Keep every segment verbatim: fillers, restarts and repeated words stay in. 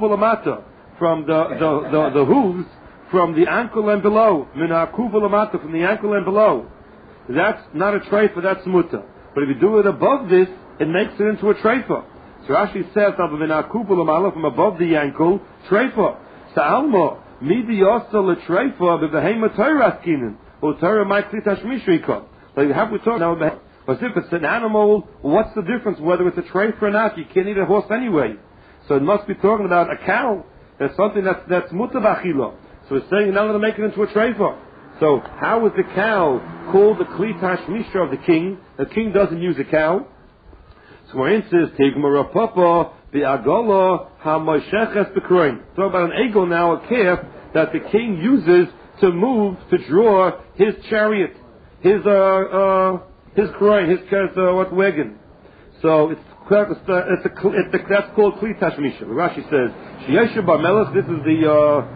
kuvalamata, from the, the, the, the hooves, from the ankle and below, mina kuvalamata, from the ankle and below. That's not a treifa, that's muta. But if you do it above this, it makes it into a treifa. So Rashi says, from above the ankle, treifa. Sa'alma, midi yosa l'treifa, b'vehema Torah askinen, or Torah might klitash mishrika. Like, have we talked now about, but if it's an animal, what's the difference whether it's a treifa or not? You can't eat a horse anyway. So it must be talking about a cow. That's something that's, that's muta b'achila. So it's saying you're not going to make it into a treifa. So how is the cow called the klitash mishra of the king? The king doesn't use a cow. So for instance, Tigmar Papa, the Agola, HaMosheches Bekroin. Talk about an eagle now, a calf, that the king uses to move, to draw his chariot, his, uh, uh, his kroin, his, uh, what, wagon. So it's, it's, a, it's, a, it's a, that's called Klitash Misha. Rashi says, Sheyesha Bar Melas, this is the,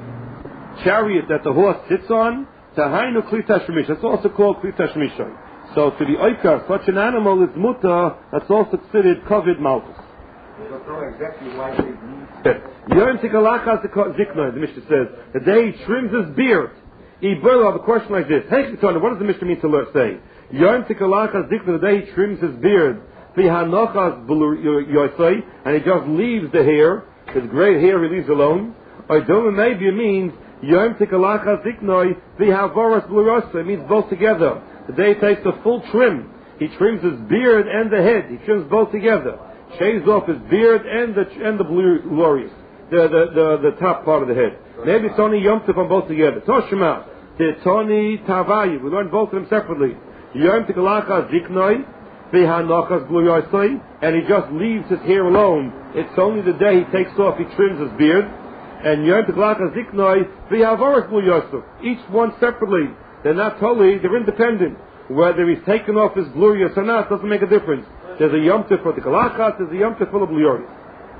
uh, chariot that the horse sits on, Tahainu Klitash Misha. It's also called Klitash Misha. So to the oikar, such an animal is muta, that's also considered kovid malchus. I don't know exactly why they need. Yom tikalachas zikna, the Mishnah says, the day he trims his beard. Ibel, I have a question like this. Hey, what does the Mishnah mean to say? Yom tikalachas zikna, the day he trims his beard. V'hanochas yosei, and he just leaves the hair, his gray hair he leaves alone. Or don't maybe it means Yom tikalachas zikna, v'havoras blurosei, it means both together. The day he takes the full trim. He trims his beard and the head. He trims both together. Shaves off his beard and the and the blue glorious, the, the the the top part of the head. Maybe it's only Yom Tov on both together. Toshima, the Tony Tavayi. We learn both of them separately. Yom Tikalachas Ziknoi, V'Hanochas Gloriously, and he just leaves his hair alone. It's only the day he takes off, he trims his beard. And Yom Tikalachas Ziknoi, V'Havoras Gloriously. Each one separately. They're not totally, they're independent. Whether he's taken off his glorious or not doesn't make a difference. There's a Yom Tov for the Kalachas, there's a Yom Tov full of glorious.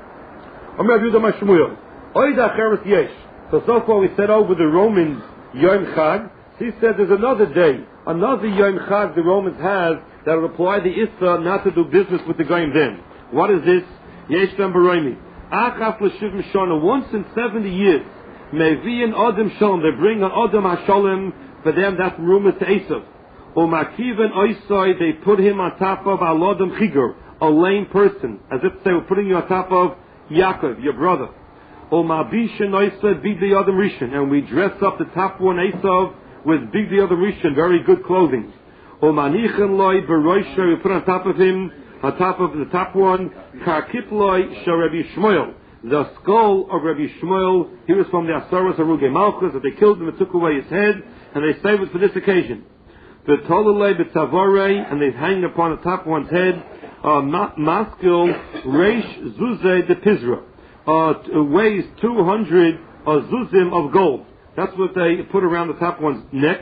So, so far we said over the Romans Yom Chag. He said there's another day, another Yom Chag the Romans have that will apply the Issa not to do business with the Goyim then. What is this? Yesh Dem Baroimi. Achaf L'Shiv Mishana, once in seventy years, Mevi'in Odom Shalom, they bring an Odom HaShalom, for them that's rumor to Esav. Umakiven Oisoi, they put him on top of Alodom Chigur, a lame person, as if they were putting you on top of Yaakov, your brother. Umabishin Oisoi Bigdi Odom Rishon, and we dress up the top one Esav with Bigdi Odom Rishon, very good clothing. Umanichen Loi Beroisha, we put on top of him, on top of the top one, Karkiploi Sharebi Shmuel, the skull of Rabbi Shmuel. He was from the Asaras Aruge Malchus, that they killed him and took away his head, and they saved it for this occasion. The Tolale B'Tavore, and they hang upon the top one's head, uh, maskil Reish Zuze de Pizra, uh, weighs two hundred uh, zuzim of gold. That's what they put around the top one's neck.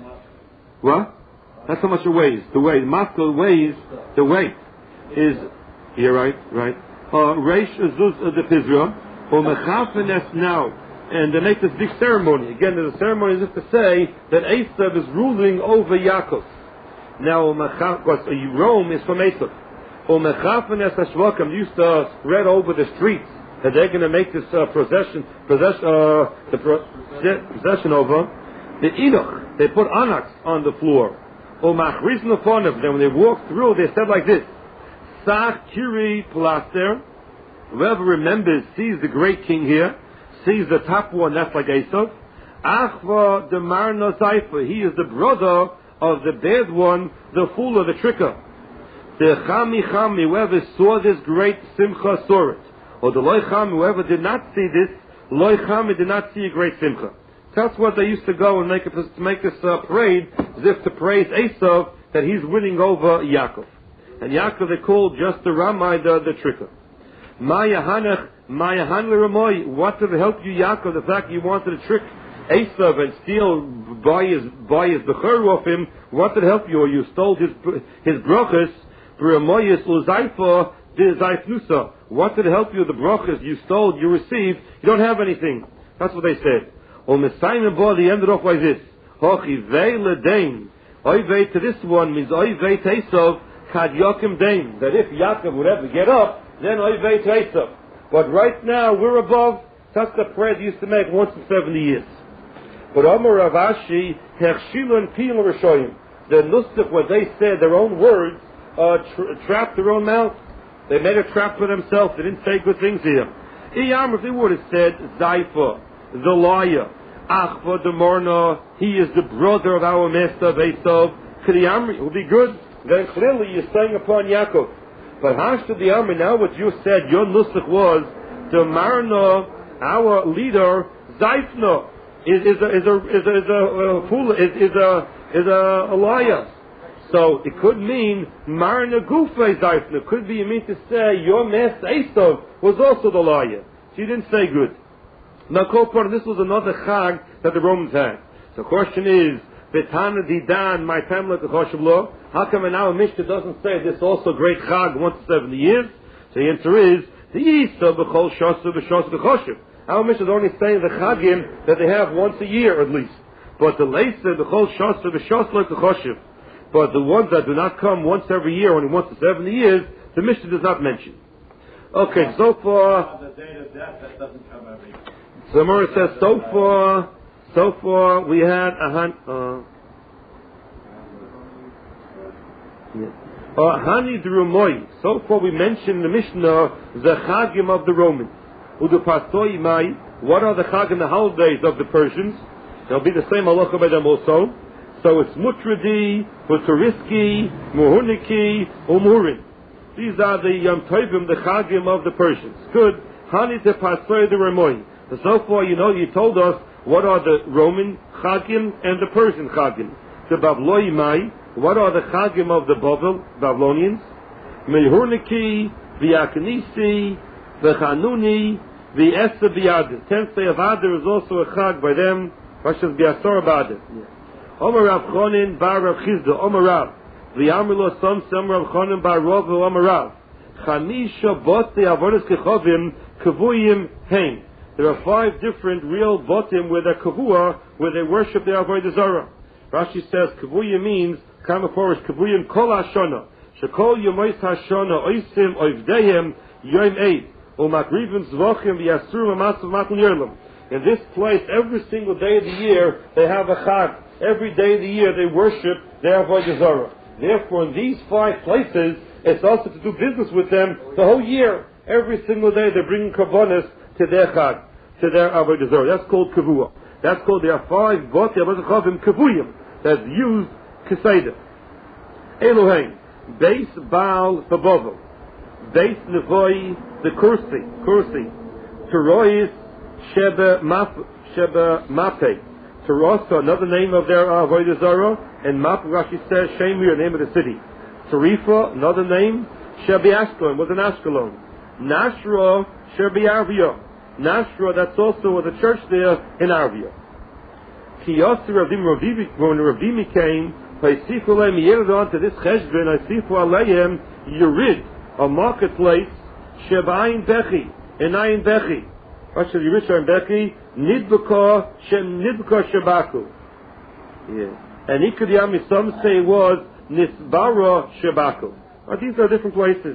What? That's how much it weighs. The weight. Maskil weighs, the weight is, you're right, right. Uh, Reish Zuz de Pizra, or Mechafenes now. And they make this big ceremony. Again, there's a ceremony as if to say that Esav is ruling over Yaakov. Now, because Rome is from Esav. Umechafanes Hashvakam used to spread over the streets that they're going to make this uh, procession, procession, uh, the pro- procession over. The Enoch, they put onyx on the floor. Umachris Nafonim, then when they walked through, they said like this: Sach Kiri Plaster. Whoever remembers sees the great king here. Sees the top one, that's like Esav. Achva the Marna Zaifa, he is the brother of the bad one, the fool of the tricker. The Chami Chami, whoever saw this great Simcha saw it. Or the Loi Chami, whoever did not see this, Loi Chami did not see a great Simcha. That's what they used to go and make a, to make this uh, parade, as if to praise Esav, that he's winning over Yaakov. And Yaakov they called just the Ramai, the, the tricker. Maya Hanach, Maya Hanle what did help you, Yaakov? The fact you wanted to trick Esav and steal, buy his, buy his Bechor off him, what did help you? Or you stole his, his brachas, B'Ramoyis L'Zaifa, D'Zaifnusa. What did help you? The brachas you stole, you received, you don't have anything. That's what they said. Or Messiah Bo, they ended off like this. Hochi Vei L'Dain. Oy Vei to this one means Oy Vei to Esav, Kad Yokim Dain. That if Yaakov would ever get up, then Oy Vei to Esav. But right now, we're above, That's the prayer they used to make once in seventy years. But Amar Rav Ashi, Hechshilon Pil Rishoyim. The Nusach, what they said, their own words, uh, tra- trapped their own mouth. They made a trap for themselves. They didn't say good things here. Iyam, if they would have said, Zaifa, the liar, Achva the Morna, he is the brother of our master Esav, Kriyamri, it would be good. Then clearly you're saying upon Yaakov. But Hashta the Amri, now what you said, your Nusach was, the Marna, our leader, Zaifna, is, is a, is a, is a, is a, uh, fool, is, is a, is a, a liar. So it could mean Marna Gufa Zaifna. It could be you mean to say your master Esav was also the liar. She didn't say good. Now, Kopar, this was another Chag that the Romans had. So the question is, Betana Didan, my family at the Choshev law, how come in our Mishnah doesn't say this also great Chag once in seventy years? So the answer is, the Isa b'chol Shosu b'Shosu b'Choshev. Our Mishnah is only saying the Chagim that they have once a year at least. But the Leisa b'chol Shosu b'Shosu b'Choshev. But the ones that do not come once every year, only once in seventy years, the Mishnah does not mention. Okay, so far... On the day of death, that doesn't come every year. So Mora says, so far, so far we had a han, uh, yeah. uh, Hani Drumoy. So far we mentioned in the Mishnah the Chagim of the Romans. Udu Pasoi Mai. What are the Chagim, the holidays of the Persians? They'll be the same halacha by them also. So it's Mutradi, Futuriski, Muhuniki, Umurin. These are the Yom Tovim, the Chagim of the Persians. Good. Hani te Pasoi the Remoy. So far, you know, you told us what are the Roman Chagim and the Persian Chagim. The Babloi Mai, what are the Chagim of the Bavel, Babylonians? Mehurniki, the Akanisi, the Chanuni, the Esther Biad. Tenth day of Adar is also a Chag by them. Rashas Biasor Bad. Omer Rav Chonin bar Rav Chizda, Omer Rav. The Amrilo Som Sem Rav Chonin bar Rav Omer Rav. Chamisha Bote Avodas Kechovim Kavuyim Hein. There are five different real botim where they're kavua, where they worship the Avodah Zarah. Rashi says kavuyim means kamaforish kavuyim kol hashana shekol yomois hashana oisim oivdeim yom eid umakrivim zvachim v'yasur v'masav matl yerlam. In this place, every single day of the year they have a chag. Every day of the year they worship their Avodah Zarah. Therefore, in these five places, it's also to do business with them the whole year. Every single day they're bringing karbonis to their chag, to their Avodah Zarah. That's called kavua. That's called, there are five bot yavazachavim kavuyim that's used keseda. Elohim, Beis Baal Babovel, Beis Nevoi the Kursi, Kursi, Terois Sheba Map, Sheba Mape, Terosa, another name of their Avodah Zarah, and Map, Rashi says, Shemir, name of the city. Tarifa, another name, Shebi Ashkelon, was an Ashkelon. Nashra, Shebi Arvia. Nashra, that's also was a church there in Arvia. Kiyasi Ravim Ravimi, when Ravimi came, Paisifu Leim, he added on to this Cheshbin, Paisifu Aleim, Yerid, a marketplace, Shebayin Bechi, in Ayin Bechi. Rashi Yerid Shebayin Bechi, Nidbaka, Shem Nidbaka Shebaku. Yeah. And Ikudiyami, some say it was Nisbara Shebaku. Now, these are different places.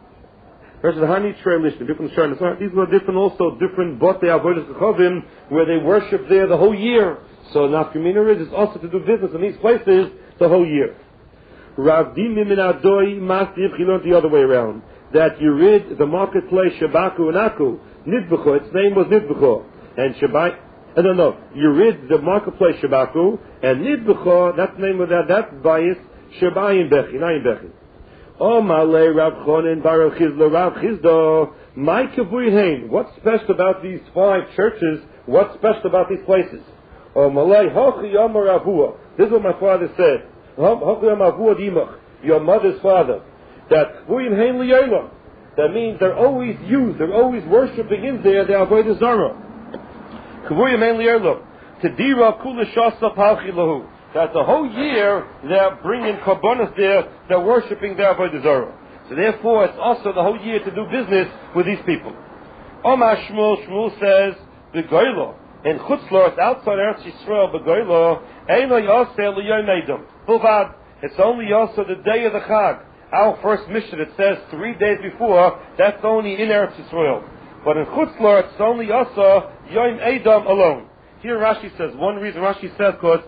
Versus Hani Trelish, different Sharnas. These were different, also different Bote Avodas Kechovim, where they worship there the whole year. So Nafkamina is also to do business in these places the whole year. Rav Dimim in Adoi Mastiv, he learned the other way around. That you read the marketplace Shabaku and Aku, Nidbucho, its name was Nidbucho. And Shabai, I don't know, you read the marketplace Shabaku, and Nidbucho, that's the name of that, that bias, Shabayin Bechi, Nayin Bechi. Oh, Malay, Rav Chonin, Bar Rav Chizda, Rav Chizda, my Kavuyin, what's special about these five churches? What's special about these places? Oh, Malay, Hochi Yomar Avua. This is what my father said. Hochi Yomar Avua Dimach, your mother's father. That Kavuyin Hein Liyolam. That means they're always used, they're always worshipping in there, the Avodah Zarah. Kavuyin Hein Liyolam. Tedira Kula Shasa Palchi Lahu. That the whole year they're bringing karbonos there, they're worshipping their Avodah Zarah. So therefore, it's also the whole year to do business with these people. Omar Shmuel, Shmuel says, Begoylo, in Chutzlor, it's outside Eretz Yisrael, Begoylo, Eino Yoseh L'Yom Edom. Bilvad, it's only also the day of the Chag. Our first mission, it says three days before, that's only in Eretz Yisrael. But in Chutzlar, it's only Asa Yom Edom alone. Here Rashi says, one reason Rashi says, because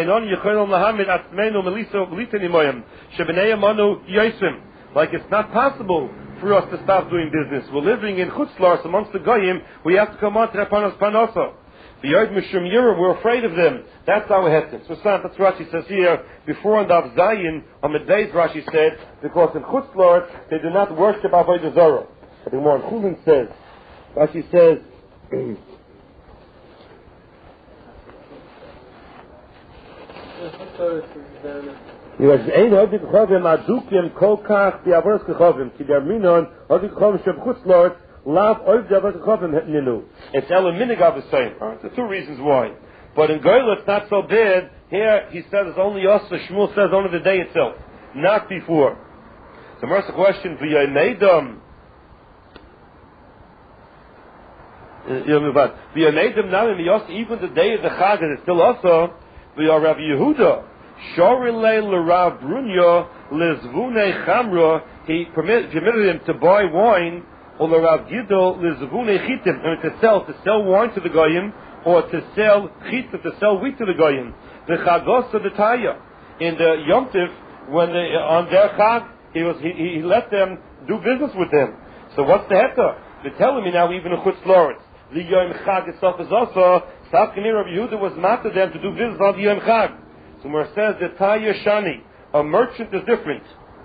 like it's not possible for us to stop doing business. We're living in Chutzlar amongst the Goyim. We have to come on to that Panos Panosa. The Yod Mishum Yira, we're afraid of them. That's our hetten. So that's Rashi says here. Before on Dav Zayin, on the days Rashi said, because in Chutzlar they do not worship Avodah Zarah. But the more Chulin says, Rashi says. You ain't hodik chovim adukim kol kach the avodas kechovim ki der minon hodik chovim sheb chutzlort lav oiv the avodas kechovim ninu. It's elaminig of the same. Alright, there are two reasons why. But in Goyla it's not so bad. Here he says it's only us. The Shmuel says only the day itself, not before. So first question for Yomeidam. Yomeidam now in the Yos, even the day of the Chag is still also. We are Rabbi Yehuda. Shorilei l'Rav Brunya lezvunei chamra. He permitted, permitted him to buy wine, or l'Rav Gidol lezvunei chitim, and to sell to sell wine to the goyim, or to sell chitim to sell wheat to the goyim. The chagos of the taya in the Yom Tiv, when they on their chag, he was he, he let them do business with them. So what's the heta? They're telling me now even a chutz lords. The Yom Chag itself is also. Safkani Rabbi Yehuda was not to them to do business on the Yom Chag. So where it says that Taya Shani, a merchant is different.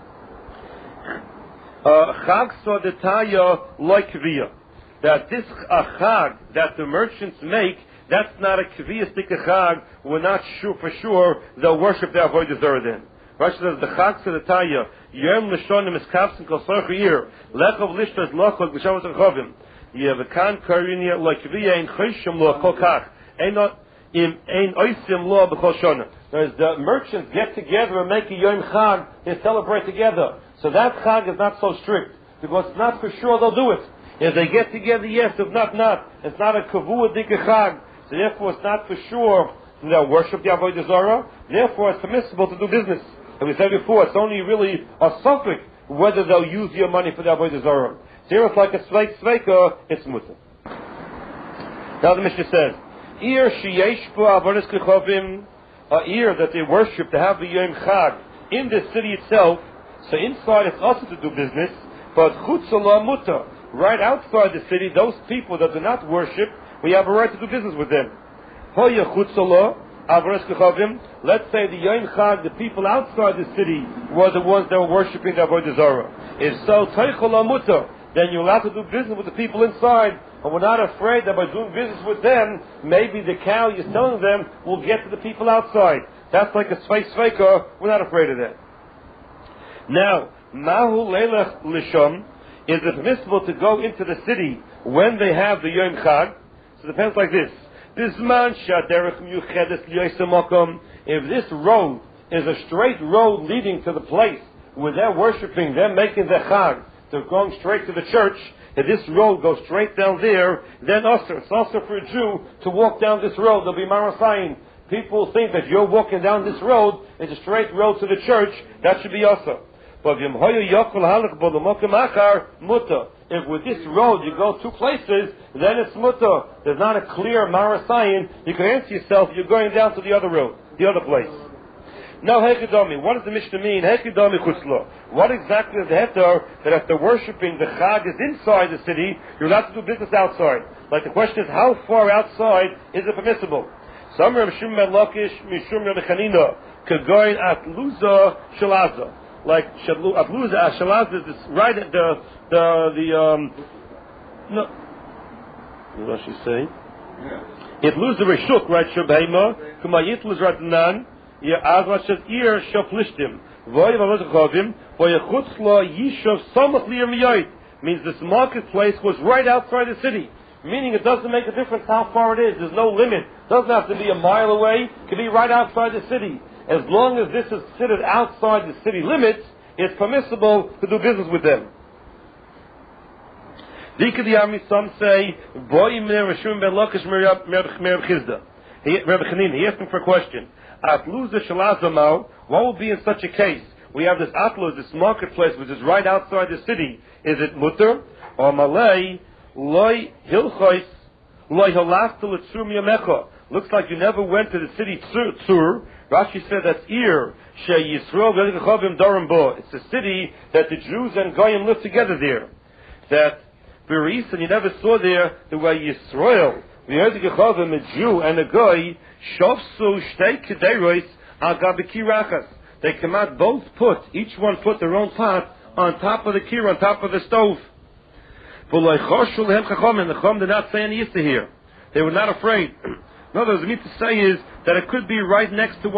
Chag saw the Taya like Kviya. That this a Chag that the merchants make, that's not a Kviya stick a Chag. We're not sure for sure they'll worship their Avodah Zarah then. Rashi says the Chag saw the Taya Yom Lishonim is Kapsin Kol Sorach Yir Lechov Lishtas Lochot B'Shavos Rechovim. Yeah, the kan karinia like via in chayshim lo kol kach. Ein not in ein oisim lo b'kol shana. As the merchants get together and make a yom chag, they celebrate together. So that chag is not so strict because it's not for sure they'll do it. If they get together, yes. If not, not. It's not a kavua dika chag. So therefore, it's not for sure they'll worship the avodah zarah. Therefore, it's permissible to do business. And we said before, it's only really a suffix whether they'll use your money for the avodah zarah. Here it's like a sveik sveika, it's mutter. Now the Mishnah says, Ir sheyesh bo avodas kechovim, a ear that they worship to have the Yom Chag in the city itself. So inside it's also to do business, but chutzala mutter, right outside the city, those people that do not worship, we have a right to do business with them. Hoya chutzala avodas kechovim. Let's say the Yom Chag, the people outside the city were the ones that were worshiping the avodah zarah. If so, teichola mutter, then you're allowed to do business with the people inside, and we're not afraid that by doing business with them, maybe the cow you're selling them will get to the people outside. That's like a sveik sveika. We're not afraid of that. Now, mahu leilach lishom, is it permissible to go into the city when they have the Yom Chag? So it depends like this. Bisman shaderech miyuchedes liyosim makom. If this road is a straight road leading to the place where they're worshiping, they're making their Chag, they're going straight to the church, if this road goes straight down there, then also, it's also for a Jew to walk down this road. There'll be marasayin. People think that you're walking down this road, it's a straight road to the church, that should be also. But if with this road you go two places, then it's mutter. There's not a clear marasayin. You can answer yourself, you're going down to the other road, the other place. Now, Hekidami, what does the Mishnah mean? Hekidami chutzla. What exactly is the heter that if they're worshipping, the chag is inside the city, you're allowed to do business outside? Like the question is, how far outside is it permissible? Some Reb Shimon ben Lakish, Mishum Reb Chanina, Kagoyin at Luza Shalaza. Like at Luza at Shalaza is this right at the the the um. No, what does she say? If Luza Reshuk right Shabheima, Kumayit Luz Ratnan. Yeah, as much as ear shoplishtim. Voy v'avotachovim, voy chutzla yishov samach liyermiyot. Means this marketplace was right outside the city. Meaning it doesn't make a difference how far it is. There's no limit. It doesn't have to be a mile away. It can be right outside the city. As long as this is considered outside the city limits, it's permissible to do business with them. Dikadiyami, some say, boy Reb Shimon ben Lakish Merab Chizda. Reb Chanina, he asked him for a question. Atluza shalazamau, what will be in such a case? We have this atluz, this marketplace, which is right outside the city. Is it mutter or malay Loi hilchos, loi halachta l'tzur miyamecha. Looks like you never went to the city Tzur. Rashi said that's Ir, She Yisrael v'Yichavim Darim Bo. It's a city that the Jews and Goyim live together there. That Beris, and you never saw there the way Yisrael, v'Yichavim, a Jew and a Goy, Shofsu Shtei Kederois Al Gabi Kirachas. They cannot both put, each one put their own pot on top of the kir, on top of the stove. V'Loi Choshu Lehem Chachom, and the Chachom did not say any Yisra here. They were not afraid. In other words, what I mean to say is that it could be right next to